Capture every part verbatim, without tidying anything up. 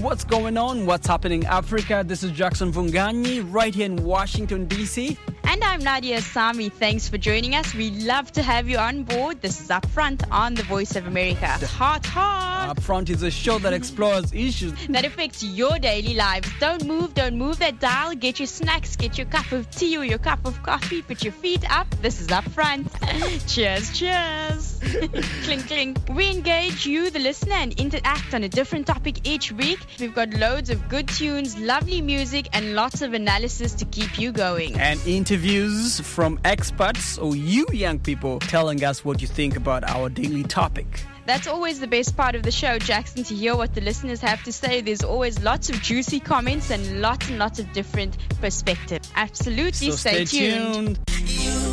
what's going on? What's happening in Africa? This is Jackson Vunganyi right here in Washington, D C. And I'm Nadia Sami. Thanks for joining us. We love to have you on board. This is Upfront on the Voice of America. Hot, hot. Upfront is a show that explores issues that affects your daily lives. Don't move, don't move that dial. Get your snacks, get your cup of tea or your cup of coffee. Put your feet up. This is Upfront. Cheers, cheers. Clink, clink. We engage you, the listener, and interact on a different topic each week. We've got loads of good tunes, lovely music, and lots of analysis to keep you going. And interviews from experts or you young people telling us what you think about our daily topic. That's always the best part of the show, Jackson, to hear what the listeners have to say. There's always lots of juicy comments and lots and lots of different perspectives. Absolutely, so stay, stay tuned. tuned.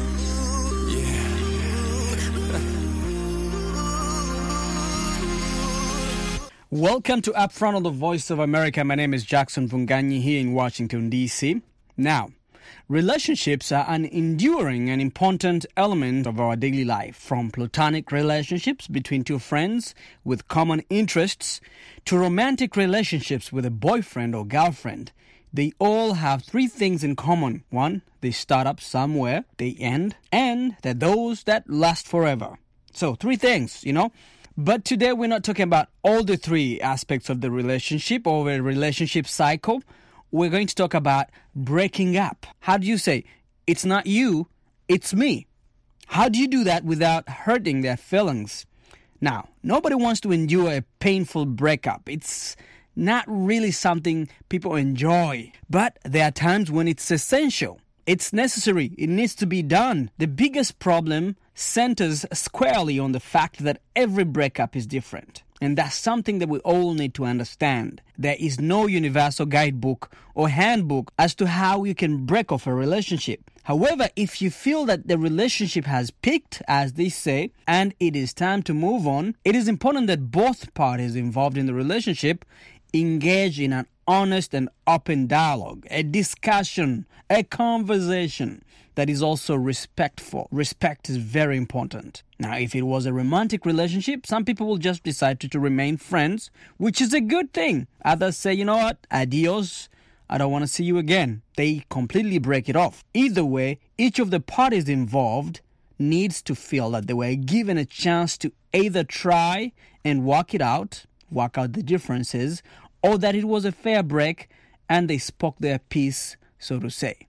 Welcome to Upfront on the Voice of America. My name is Jackson Vunganyi here in Washington, D C. Now, relationships are an enduring and important element of our daily life, from platonic relationships between two friends with common interests to romantic relationships with a boyfriend or girlfriend. They all have three things in common. One, they start up somewhere, they end, and they're those that last forever. So, three things, you know. But today we're not talking about all the three aspects of the relationship or a relationship cycle. We're going to talk about breaking up. How do you say, it's not you, it's me? How do you do that without hurting their feelings? Now, nobody wants to endure a painful breakup. It's not really something people enjoy. But there are times when it's essential. It's necessary. It needs to be done. The biggest problem centers squarely on the fact that every breakup is different. And that's something that we all need to understand. There is no universal guidebook or handbook as to how you can break off a relationship. However, if you feel that the relationship has peaked, as they say, and it is time to move on, it is important that both parties involved in the relationship engage in an honest and open dialogue, a discussion, a conversation that is also respectful. Respect is very important. Now, if it was a romantic relationship, some people will just decide to, to remain friends, which is a good thing. Others say, you know what, adios, I don't want to see you again. They completely break it off. Either way, each of the parties involved needs to feel that they were given a chance to either try and work it out, work out the differences, or that it was a fair break and they spoke their piece, so to say.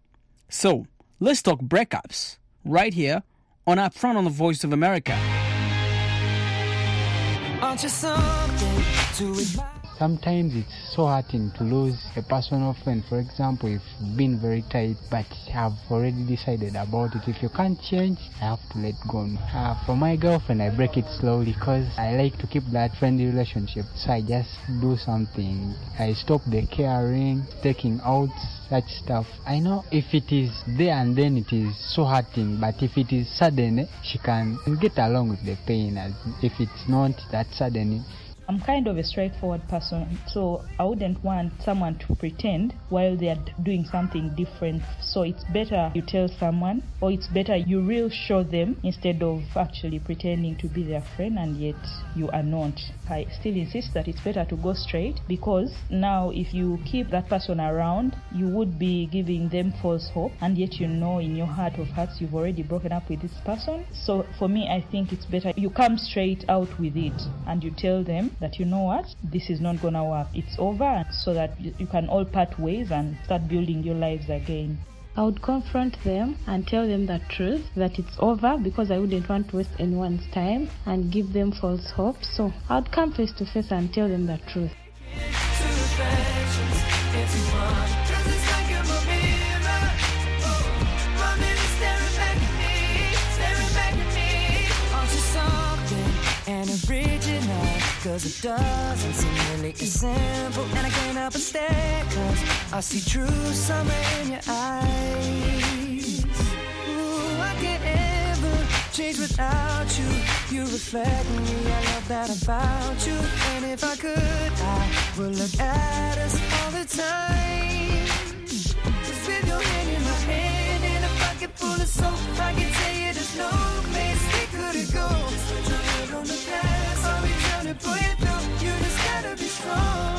So, let's talk breakups right here on Upfront on the Voice of America. Aren't you something to admire? Sometimes it's so hurting to lose a personal friend. For example, if you've been very tight but have already decided about it. If you can't change, I have to let go. Uh, for my girlfriend, I break it slowly because I like to keep that friendly relationship. So I just do something. I stop the caring, taking out, such stuff. I know if it is there and then it is so hurting, but if it is sudden, she can get along with the pain. As if it's not that sudden. I'm kind of a straightforward person, so I wouldn't want someone to pretend while they are doing something different. So it's better you tell someone, or it's better you real show them instead of actually pretending to be their friend and yet you are not. I still insist that it's better to go straight, because now if you keep that person around, you would be giving them false hope, and yet you know in your heart of hearts you've already broken up with this person. So for me, I think it's better you come straight out with it and you tell them that, you know what, this is not gonna work, it's over, so that you can all part ways and start building your lives again. I would confront them and tell them the truth, that it's over, because I wouldn't want to waste anyone's time and give them false hope. So I would come face to face and tell them the truth. Cause it doesn't seem really as simple, and I can't help but stare, cause I see true summer in your eyes. Ooh, I can't ever change without you. You reflect me, I love that about you. And if I could, I would look at us all the time. Just with your hand in my hand and a pocket full of soap, I can tell you there's no place we couldn't go. Just put your head on the past, I'll be trying to pull you through. You just gotta be strong.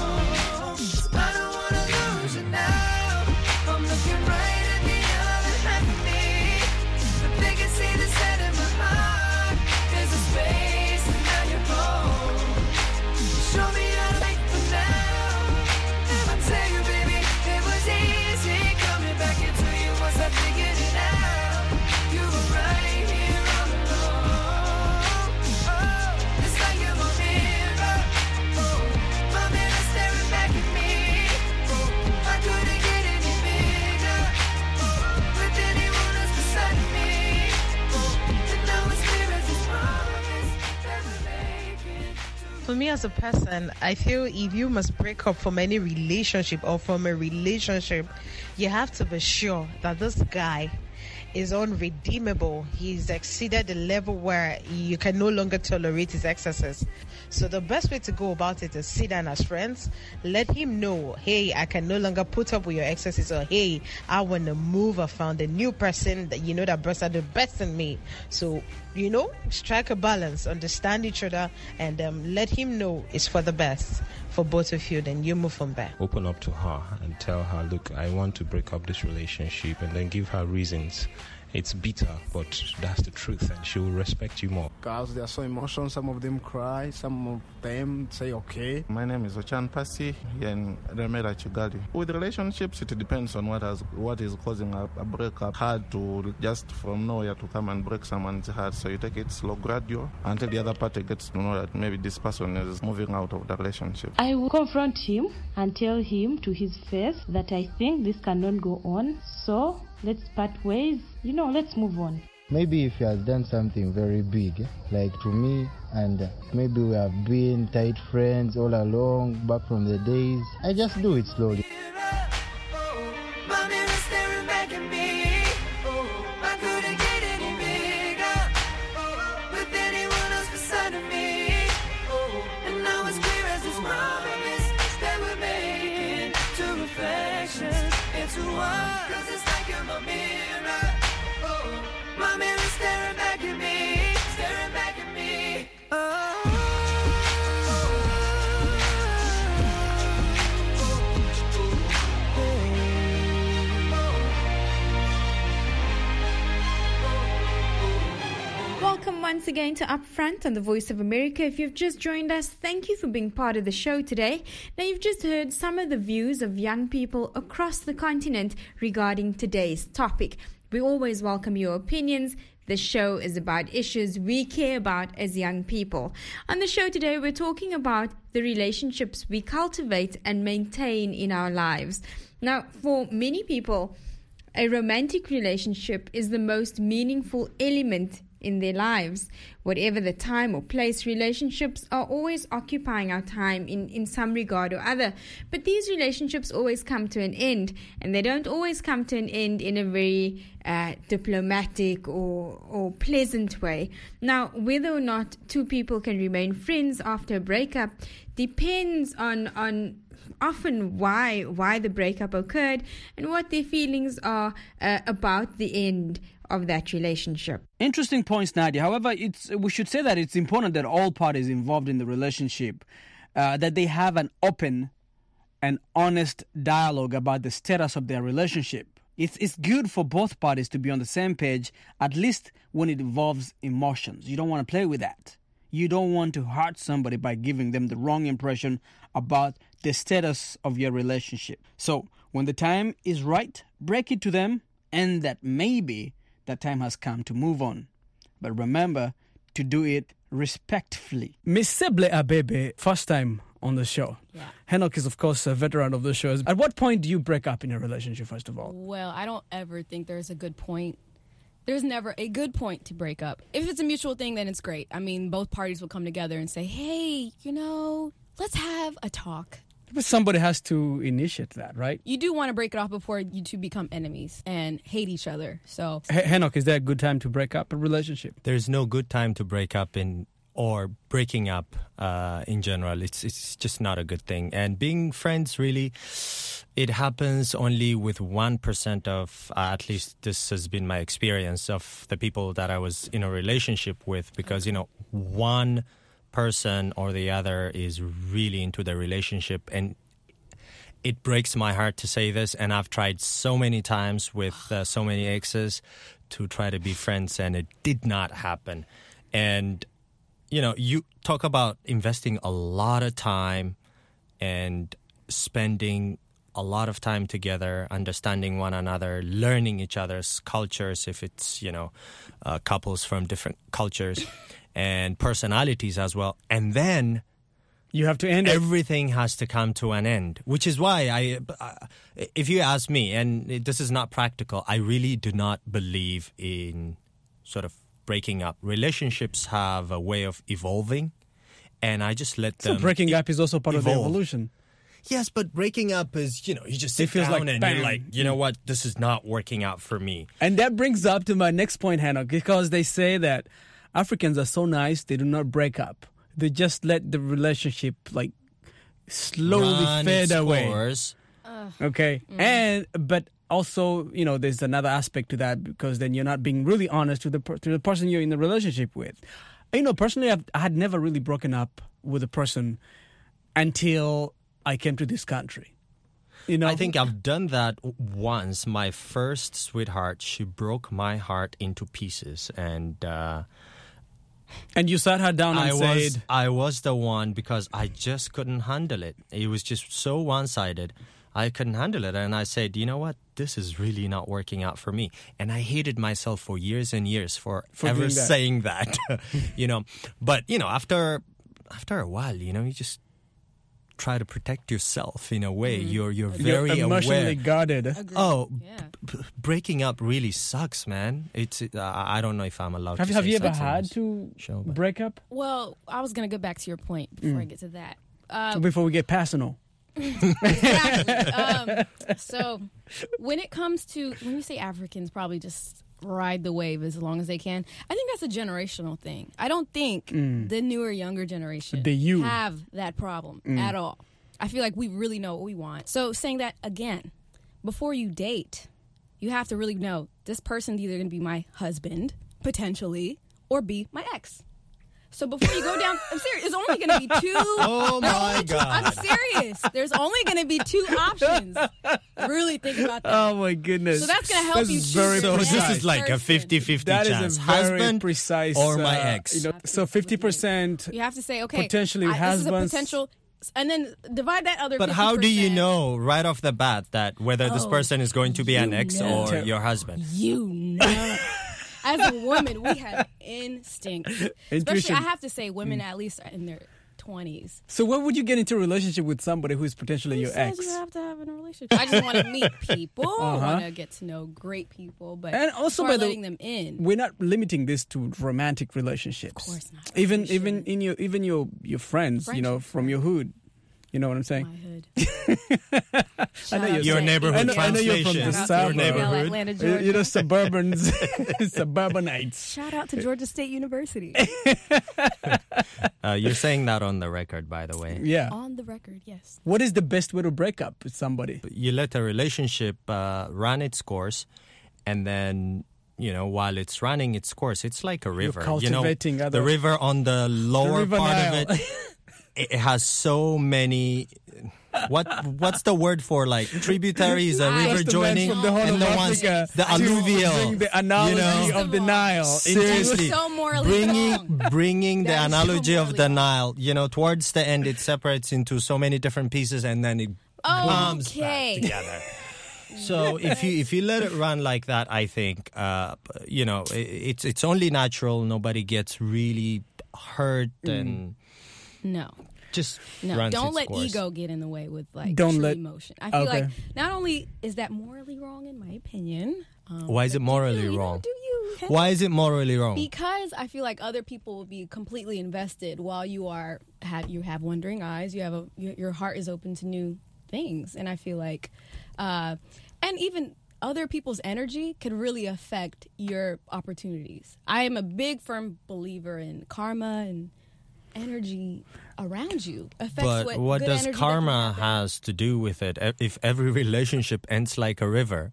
as a person, I feel if you must break up from any relationship or from a relationship, you have to be sure that this guy is unredeemable. He's exceeded the level where you can no longer tolerate his excesses. So the best way to go about it is sit down as friends, let him know, hey, I can no longer put up with your excesses, or hey, I want to move, I found a new person that you know that brings out the best in me. So, you know, strike a balance, understand each other, and um, let him know it's for the best for both of you. Then you move from there. Open up to her and tell her, look, I want to break up this relationship, and then give her reasons. It's bitter, but that's the truth, and she will respect you more. Girls, they are so emotional. Some of them cry, some of them say okay. My name is Ochan Pasi and Remera Chigali. With relationships, it depends on what has what is causing a, a breakup. Hard to just from nowhere to come and break someone's heart, so you take it slow, gradual, until the other party gets to know that maybe this person is moving out of the relationship. I will confront him and tell him to his face that I think this cannot go on, so let's part ways. You know, let's move on. Maybe if he has done something very big, like to me, and maybe we have been tight friends all along, back from the days, I just do it slowly. Welcome once again to Upfront on the Voice of America. If you've just joined us, thank you for being part of the show today. Now, you've just heard some of the views of young people across the continent regarding today's topic. We always welcome your opinions. The show is about issues we care about as young people. On the show today, we're talking about the relationships we cultivate and maintain in our lives. Now, for many people, a romantic relationship is the most meaningful element in their lives. Whatever the time or place, relationships are always occupying our time in, in some regard or other. But these relationships always come to an end, and they don't always come to an end in a very uh, diplomatic or, or pleasant way. Now, whether or not two people can remain friends after a breakup depends on on often why why the breakup occurred and what their feelings are uh, about the end of that relationship. Interesting points, Nadia. However, it's we should say that it's important that all parties involved in the relationship, uh, that they have an open and honest dialogue about the status of their relationship. It's, it's good for both parties to be on the same page, at least when it involves emotions. You don't want to play with that. You don't want to hurt somebody by giving them the wrong impression about the status of your relationship. So when the time is right, break it to them, and that maybe that time has come to move on. But remember to do it respectfully. Miss Seble Abebe, first time on the show. Yeah. Henok is, of course, a veteran of the show. At what point do you break up in a relationship, first of all? Well, I don't ever think there's a good point. There's never a good point to break up. If it's a mutual thing, then it's great. I mean, both parties will come together and say, hey, you know, let's have a talk. But somebody has to initiate that, right? You do want to break it off before you two become enemies and hate each other. So, H- Henok, is there a good time to break up a relationship? There's no good time to break up in or breaking up uh, in general. It's it's just not a good thing. And being friends, really, it happens only with one percent of, uh, at least this has been my experience, of the people that I was in a relationship with. Because, you know, one person or the other is really into the relationship, and it breaks my heart to say this, and I've tried so many times with uh, so many exes to try to be friends, and it did not happen. And you know, you talk about investing a lot of time and spending a lot of time together, understanding one another, learning each other's cultures, if it's, you know, uh, couples from different cultures and personalities as well. And then you have to end everything it. has to come to an end, which is why I, uh, if you ask me, and this is not practical, I really do not believe in sort of breaking up. Relationships have a way of evolving, and I just let So them. breaking up is also part of the evolve. evolution. Yes, but breaking up is, you know, you just sit It feels down like and bam. you're like, you know what, this is not working out for me. And that brings up to my next point, Hannah, because they say that Africans are so nice, they do not break up. They just let the relationship, like, slowly Run fade its away. course. Okay. Mm. And, but also, you know, there's another aspect to that because then you're not being really honest to the, per- to the person you're in the relationship with. You know, personally, I've, I had never really broken up with a person until I came to this country. You know, I think I've done that once. My first sweetheart, she broke my heart into pieces, and uh, and you sat her down and I said, was I was the one because I just couldn't handle it. It was just so one-sided. I couldn't handle it, and I said, you know what? This is really not working out for me. And I hated myself for years and years for, For ever doing that. saying that. You know, but you know, after after a while, you know, you just try to protect yourself in a way. Mm. You're you're You're very emotionally aware. guarded. Oh, b- breaking up really sucks, man. It's uh, I don't know if I'm allowed have, to have say you ever sucks on had this to show, but- break up? Well, I was going to go back to your point before Mm. I get to that. Uh, Before we get personal. exactly. um, so when it comes to, when you say Africans probably just ride the wave as long as they can, I think that's a generational thing. I don't think Mm. the newer, younger generation The you. have that problem Mm. at all. I feel like we really know what we want. So saying that again, before you date, you have to really know this person's either going to be my husband, potentially, or be my ex. So before you go down, I'm serious, there's only going to be two. Oh there are my only two- God. I'm serious. There's only going to be two options. Really think about that. Oh my goodness. So that's going to help This you is choose very So your this precise. is like a person. fifty-fifty That is chance. a very Husband precise or my uh, ex. You know, so fifty percent You have to say, okay, potentially I, this is a husbands. potential, and then divide that other But fifty percent. how do you know right off the bat that whether this Oh, person is going to be an you ex know. or your husband? You know. As a woman, we have instinct. Especially, Intuition. I have to say, women at least in their twenties. So when would you get into a relationship with somebody who is potentially Who your says ex? you have to have a relationship? I just want to meet people. I Uh-huh. want to get to know great people, but And also, before by the letting them in. we're not limiting this to romantic relationships. Of course not. Even even in your even your your friends, you know, Friendship, from your hood. You know what I'm saying? My hood. I Shout know out you're Your to- neighborhood I know, I know you're from the translation. Shout out to suburbs. Atlanta, Atlanta, You- You know, Georgia. suburbans, suburbanites. Shout out to Georgia State University. Uh, you're saying that on the record, by the way. Yeah. On the record, yes. What is the best way to break up with somebody? You let a relationship uh, run its course, and then, you know, while it's running its course, it's like a river. You know, cultivating other- the river on the lower River part Nile. of it, it has so many. What what's the word for like tributaries? A river Just the joining, men from the Horn and of the ones Africa the to alluvial. bring the analogy you know? of the Nile. Seriously, So morally bringing wrong. bringing the That is so analogy of the morally Nile. You know, towards the end, it separates into so many different pieces, and then it comes Okay. back together. So if you if you let it run like that, I think uh, you know it, it's it's only natural. Nobody gets really hurt, and No. just No, runs don't its let course. ego get in the way with like Don't true let- emotion. I feel Okay. like not only is that morally wrong in my opinion. Um, Why is it but morally do you, wrong? Do you? Why is it morally wrong? Because I feel like other people will be completely invested while you are had you have wondering eyes. You have a your, your heart is open to new things, and I feel like, uh, and even other people's energy could really affect your opportunities. I am a big firm believer in karma and energy around you affects But what, what good does energy that karma can happen. has to do with it? E- If every relationship ends like a river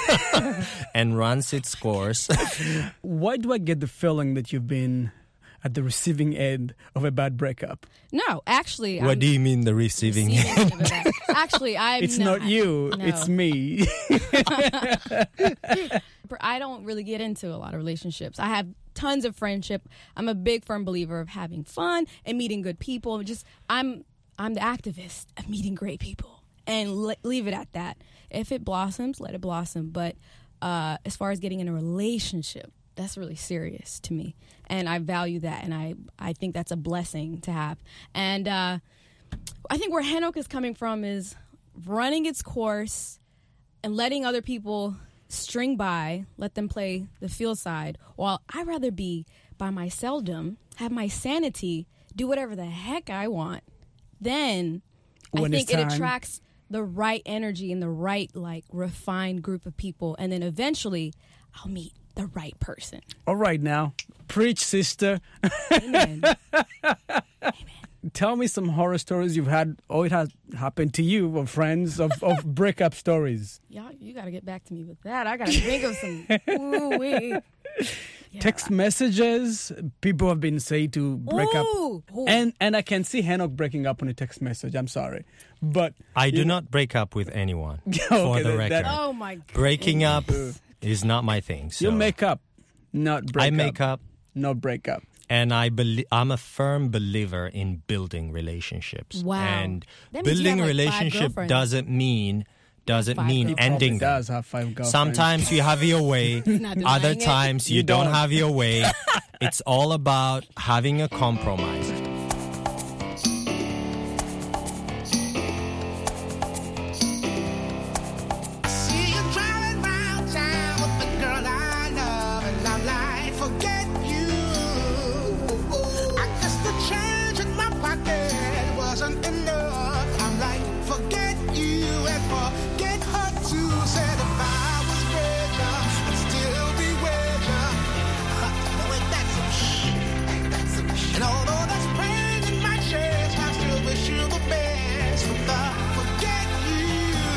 and runs its course, Why do I get the feeling that you've been at the receiving end of a bad breakup? No, actually, what I'm do you mean the receiving receiving end? end of that. Actually, I'm It's not you, No. it's me. I don't really get into a lot of relationships. I have tons of friendship. I'm a big firm believer of having fun and meeting good people. Just I'm I'm the activist of meeting great people and le- leave it at that. If it blossoms, let it blossom. But uh, as far as getting in a relationship, that's really serious to me, and I value that, and I I think that's a blessing to have. And uh, I think where Henok is coming from is running its course and letting other people string by, let them play the field side, while I'd rather be by my seldom, have my sanity do whatever the heck I want, then When I it's think it time. attracts the right energy and the right, like, refined group of people. And then eventually I'll meet the right person. All right, now, preach, sister. Amen. Tell me some horror stories you've had, or it has happened to you, or friends, of, of breakup stories. Y'all, you got to get back to me with that. I got to think of some. Ooh-wee. Yeah. Text messages, people have been saying to break Ooh. up. Ooh. And and I can see Henok breaking up on a text message. I'm sorry. But I do you know- not break up with anyone, Okay, for the that- record. that- Oh, my God. Breaking up is not my thing. So You make up, not break I up. make up. Not break up. And I belie- I'm a firm believer in building relationships. Wow. And That means you building have, a like, five relationship girlfriends. doesn't mean doesn't Five mean girlfriends. ending He them. does have five girlfriends. Sometimes you have your way. not denying Other it. times you, You don't. don't. have your way. It's all about having a compromise. See you driving round town with the girl I love, and I'm like, forget you. I guess the change in my pocket wasn't enough. I'm like, forget you and forget her too. Said if I was richer, I'd still be richer. Oh, ain't that some shit? Ain't that some shit? And although there's pain in my chest, I still wish you the best. From the forget you.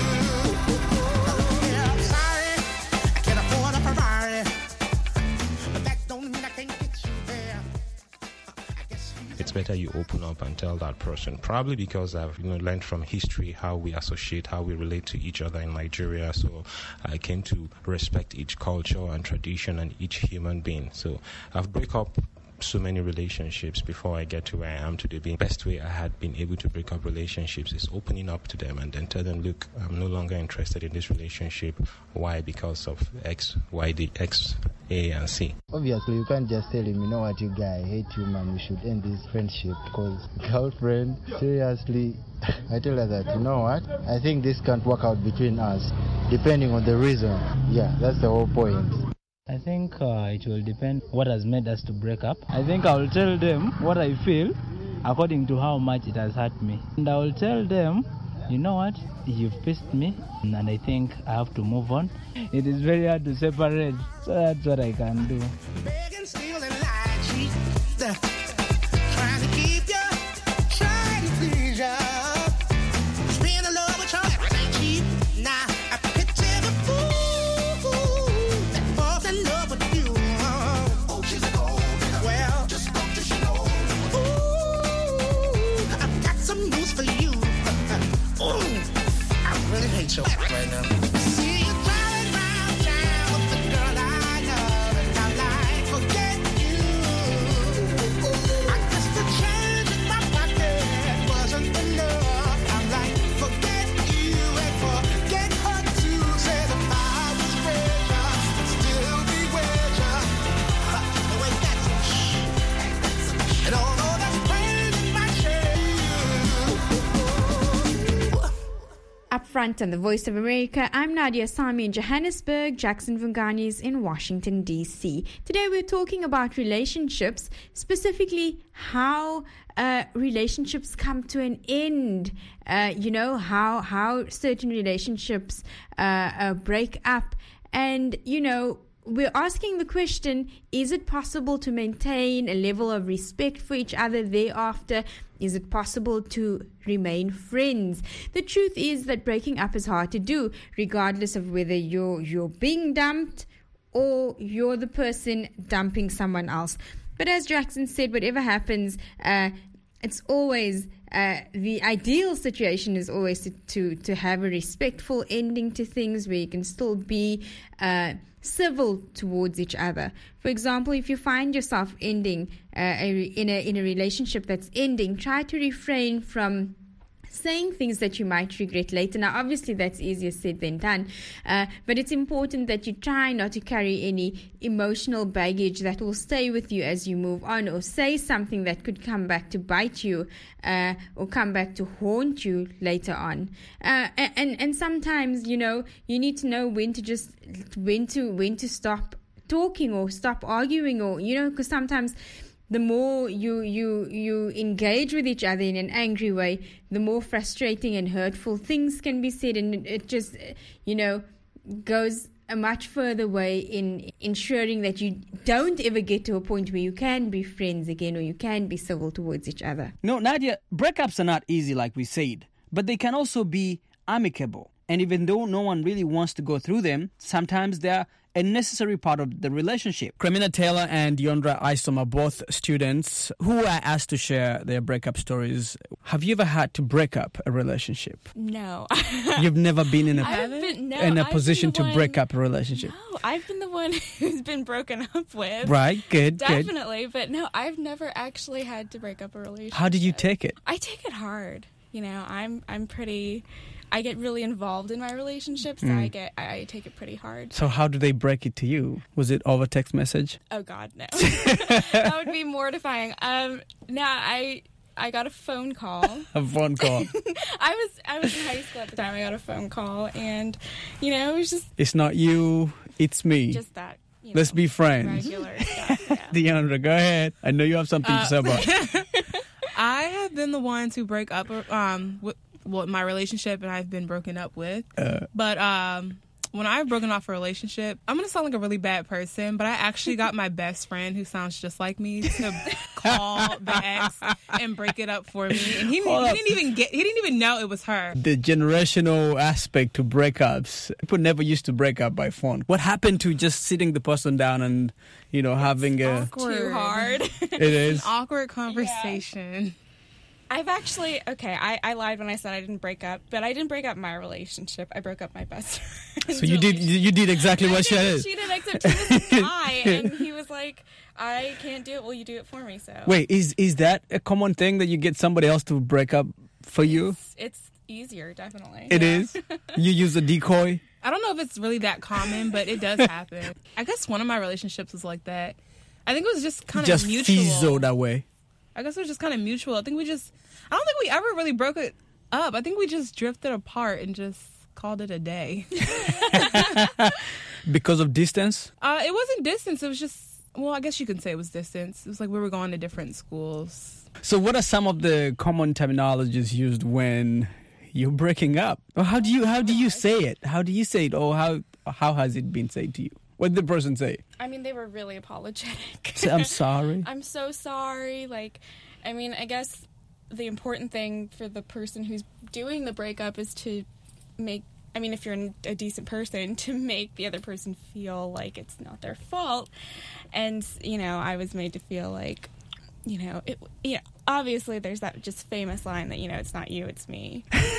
Yeah, I'm sorry, I can't afford a Ferrari, but that don't mean I can't get you there. I guess you It's better you open up and tell that person. Probably because I've you know learned from history how we associate, how we relate to each other in Nigeria. So I came to respect each culture and tradition and each human being. So I've break up so many relationships before I get to where I am today. The best way I had been able to break up relationships is opening up to them and then tell them, look, I'm no longer interested in this relationship. Why? Because of X, Y, D, X, A, and C. Obviously, you can't just tell him, you know what, you guy, I hate you, man, we should end this friendship. Because, girlfriend, seriously, I tell her that, you know what, I think this can't work out between us, depending on the reason. Yeah, that's the whole point. I think uh, it will depend what has made us to break up. I think I will tell them what I feel according to how much it has hurt me. And I will tell them, you know what, you've pissed me and I think I have to move on. It is very hard to separate, so that's what I can do. begging, stealing, lying, cheat, uh, trying to keep you, trying to please you. Being in love with you ain't cheap. Nah, I picture the fool that falls in love with you. Oh, she's a gold digger. Well, just go to she know. Ooh, I've got some news for you. Ooh, I really hate you right now. See you driving round town with the girl I love, and I'm like, forget you. I guess the change in my pocket wasn't enough. I'm like, forget you and forget her too. Said if I was richer, I'd still be richer. Oh, ain't that some shit? And although there's pain in my chest. Up front on the Voice of America, I'm Nadia Sami in Johannesburg, Jackson Vungani is in Washington, D C. Today we're talking about relationships, specifically how uh, relationships come to an end. Uh, you know, how, how certain relationships uh, uh, break up. And, you know, we're asking the question, is it possible to maintain a level of respect for each other thereafter? Is it possible to remain friends? The truth is that breaking up is hard to do, regardless of whether you're you're being dumped or you're the person dumping someone else. But as Jackson said, whatever happens, uh, it's always uh, the ideal situation is always to, to to have a respectful ending to things where you can still be uh, civil towards each other. For example, if you find yourself ending uh, a, in a in a relationship that's ending, try to refrain from saying things that you might regret later. Now, obviously, that's easier said than done, uh, but it's important that you try not to carry any emotional baggage that will stay with you as you move on, or say something that could come back to bite you uh, or come back to haunt you later on. Uh, and and sometimes, you know, you need to know when to just when to when to stop talking or stop arguing, or, you know, because sometimes the more you you you engage with each other in an angry way, the more frustrating and hurtful things can be said, and it, it just, you know, goes a much further way in ensuring that you don't ever get to a point where you can be friends again or you can be civil towards each other. No, Nadia, breakups are not easy like we said, but they can also be amicable. And even though no one really wants to go through them, sometimes they're a necessary part of the relationship. Cremina Taylor and Yondra Isom are both students who are asked to share their breakup stories. Have you ever had to break up a relationship? No. You've never been in a, I've been, no, in a I've position been to one, break up a relationship? No, I've been the one who's been broken up with. Right, good, good. Definitely, but no, I've never actually had to break up a relationship. How did you take it? I take it hard. You know, I'm I'm pretty... I get really involved in my relationships, so Mm. I get I, I take it pretty hard. So how do they break it to you? Was it over text message? Oh God, no. That would be mortifying. Um, no, I I got a phone call. A phone call. I was I was in high school at the time. I got a phone call, and you know, it was just It's not you, it's me. just that. You know, Let's be friends. regular stuff. Yeah. Deandra, go ahead. I know you have something to Uh, say about it. I have been the one to break up um, with well, my relationship, and I've been broken up with. Uh, But um, when I've broken off a relationship, I'm going to sound like a really bad person, but I actually got my best friend, who sounds just like me, to call the ex and break it up for me. And he, Hold he up. didn't even get, he didn't even know it was her. The generational aspect to breakups. People never used to break up by phone. What happened to just sitting the person down and, you know, having a... Awkward. Too hard. It is. An awkward conversation. I've actually, okay, I, I lied when I said I didn't break up, but I didn't break up my relationship. I broke up my best friend. So you did you did exactly what she did. She did, except he was a guy, and he was like, I can't do it. Will you do it for me? So Wait, is is that a common thing that you get somebody else to break up for you? It's, it's easier, definitely. It Yeah. is? You use a decoy? I don't know if it's really that common, but it does happen. I guess one of my relationships was like that. I think it was just kind of Just mutual. fizzle that way. I guess it was just kind of mutual. I think we just, I don't think we ever really broke it up. I think we just drifted apart and just called it a day. Because of distance? Uh, it wasn't distance. It was just, well, I guess you could say it was distance. It was like we were going to different schools. So what are some of the common terminologies used when you're breaking up? Or how do you how do you say it? How do you say it? Or how how has it been said to you? What did the person say? I mean, they were really apologetic. Say, "I'm sorry." I'm so sorry. Like, I mean, I guess the important thing for the person who's doing the breakup is to make, I mean, if you're a decent person, to make the other person feel like it's not their fault. And, you know, I was made to feel like, you know, it, yeah, obviously there's that just famous line that, you know, it's not you, it's me.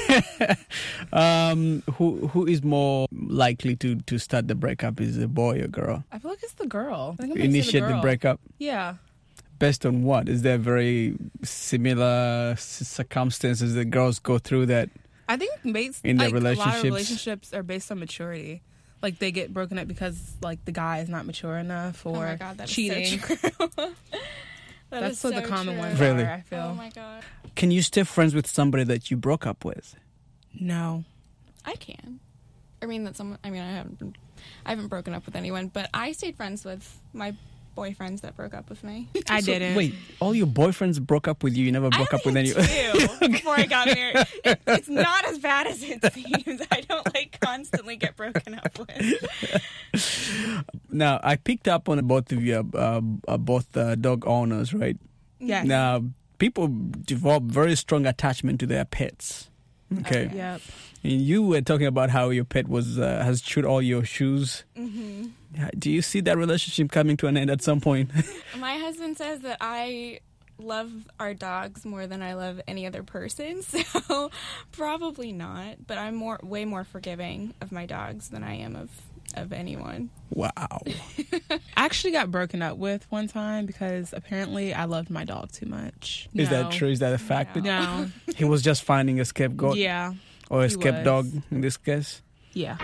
um, who who is more likely to, to start the breakup? Is a boy or girl? I feel like it's the girl. I think I'm gonna say Initiate the girl. breakup? Yeah. Based on what? Is there very similar c- circumstances that girls go through that? I think based, In their like, a lot of relationships? relationships are based on maturity. Like, they get broken up because, like, the guy is not mature enough or Oh my God, that is so cheating. true. That That's is what so the common true. ones Really? are, I feel. Oh my God. Can you stay friends with somebody that you broke up with? No. I can. I mean, that someone. I mean, I haven't. Been, I haven't broken up with anyone, but I stayed friends with my boyfriends that broke up with me. I So, didn't. Wait, all your boyfriends broke up with you? You never broke up with anyone? Two before I got married. It, it's not as bad as it seems. I don't like constantly get broken up with. Now, I picked up on both of you, uh, uh, both uh, dog owners, right? Yes. Now, people develop very strong attachment to their pets. Okay. Yep. And you were talking about how your pet was uh, has chewed all your shoes. Mm-hmm. Do you see that relationship coming to an end at some point? My husband says that I love our dogs more than I love any other person, so probably not. But I'm more, way more forgiving of my dogs than I am of of anyone. Wow. I actually got broken up with one time because apparently I loved my dog too much. Is No. that true? Is that a fact? No. He was just finding a scapegoat? Yeah. Or a he scapegoat was. in this case? Yeah.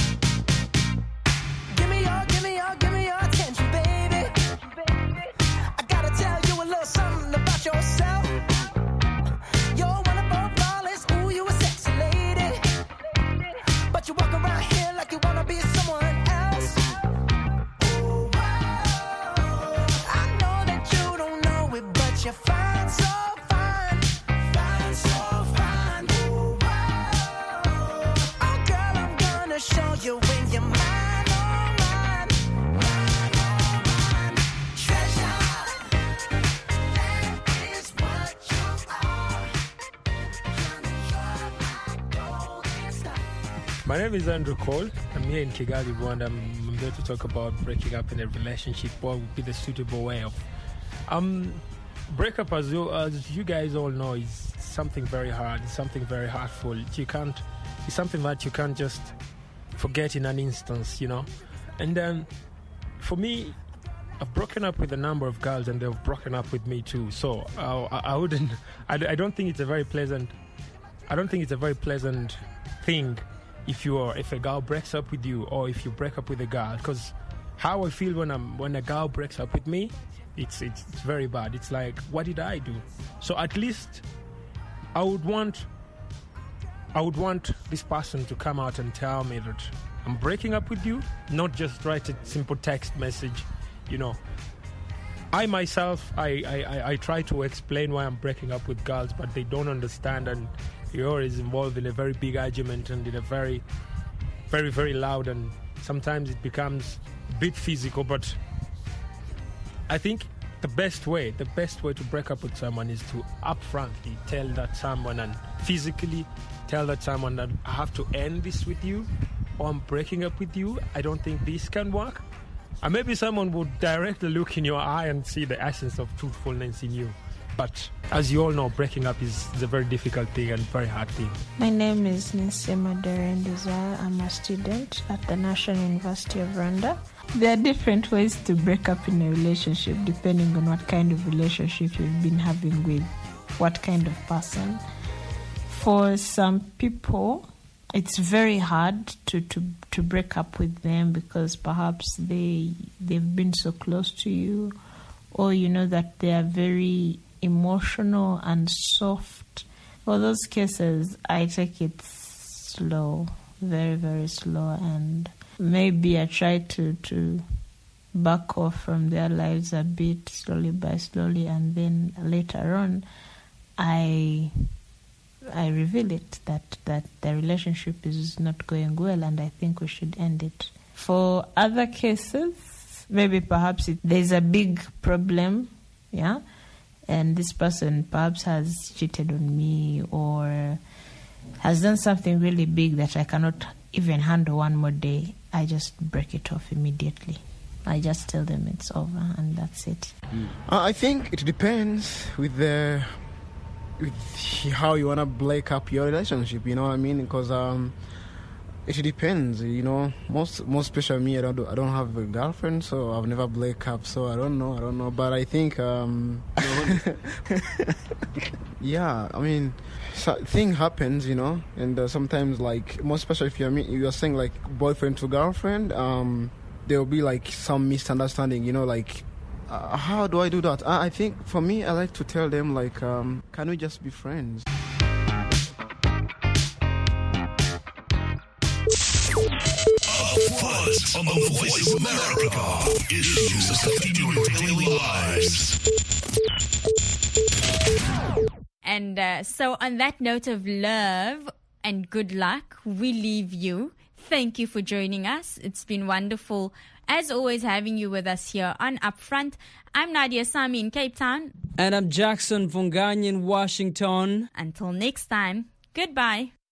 Give me your, give me your, give me your attention, baby. I gotta tell you a little something about yourself. You're wonderful, flawless, ooh, you a sexy lady. But you walk around here like you wanna be someone else. Ooh, whoa. I know that you don't know My name is Andrew Cole. I'm here in Kigali, Rwanda. I'm, I'm here to talk about breaking up in a relationship. What would be the suitable way of... Um, breakup, as you, as you guys all know, is something very hard. It's something very hurtful. You can't... It's something that you can't just forget in an instance, you know. And then, for me, I've broken up with a number of girls, and they've broken up with me too. So uh, I, I wouldn't. I, I don't think it's a very pleasant. I don't think it's a very pleasant thing if you are if a girl breaks up with you, or if you break up with a girl. Because how I feel when I'm when a girl breaks up with me, it's it's, it's very bad. It's like, what did I do? So at least I would want. I would want this person to come out and tell me that I'm breaking up with you, not just write a simple text message, you know. I myself, I, I, I try to explain why I'm breaking up with girls, but they don't understand, and you're always involved in a very big argument and in a very, very, very loud, and sometimes it becomes a bit physical. But I think the best way, the best way to break up with someone is to upfrontly tell that someone and physically tell that someone that I have to end this with you, or I'm breaking up with you. I don't think this can work. And maybe someone would directly look in your eye and see the essence of truthfulness in you. But as you all know, breaking up is, is a very difficult thing and very hard thing. My name is Nisema Derendeza. I'm a student at the National University of Rwanda. There are different ways to break up in a relationship depending on what kind of relationship you've been having with what kind of person. For some people, it's very hard to, to, to break up with them because perhaps they, they've been so close to you, or you know that they are very emotional and soft. For those cases, I take it slow, very, very slow, and maybe I try to, to back off from their lives a bit, slowly by slowly, and then later on, I... I reveal it that, that the relationship is not going well and I think we should end it. For other cases, maybe perhaps it, there's a big problem, yeah, and this person perhaps has cheated on me or has done something really big that I cannot even handle one more day. I just break it off immediately. I just tell them it's over and that's it. Mm. I think it depends with the... with how you want to break up your relationship, you know what I mean? Because um, it depends, you know. Most, most especially me, I don't, do, I don't have a girlfriend, so I've never break up. So I don't know, I don't know. But I think, um, yeah, I mean, so, thing happens, you know. And uh, sometimes, like, most especially if you're you're saying like boyfriend to girlfriend, um, there will be like some misunderstanding, you know, like. Uh, how do I do that? Uh, I think for me, I like to tell them like, um, can we just be friends? Buzz on the Voice of America. Issues affecting your daily lives. And uh, so on that note of love and good luck, we leave you. Thank you for joining us. It's been wonderful, as always, having you with us here on Upfront. I'm Nadia Sami in Cape Town. And I'm Jackson Vunganyi in Washington. Until next time, goodbye.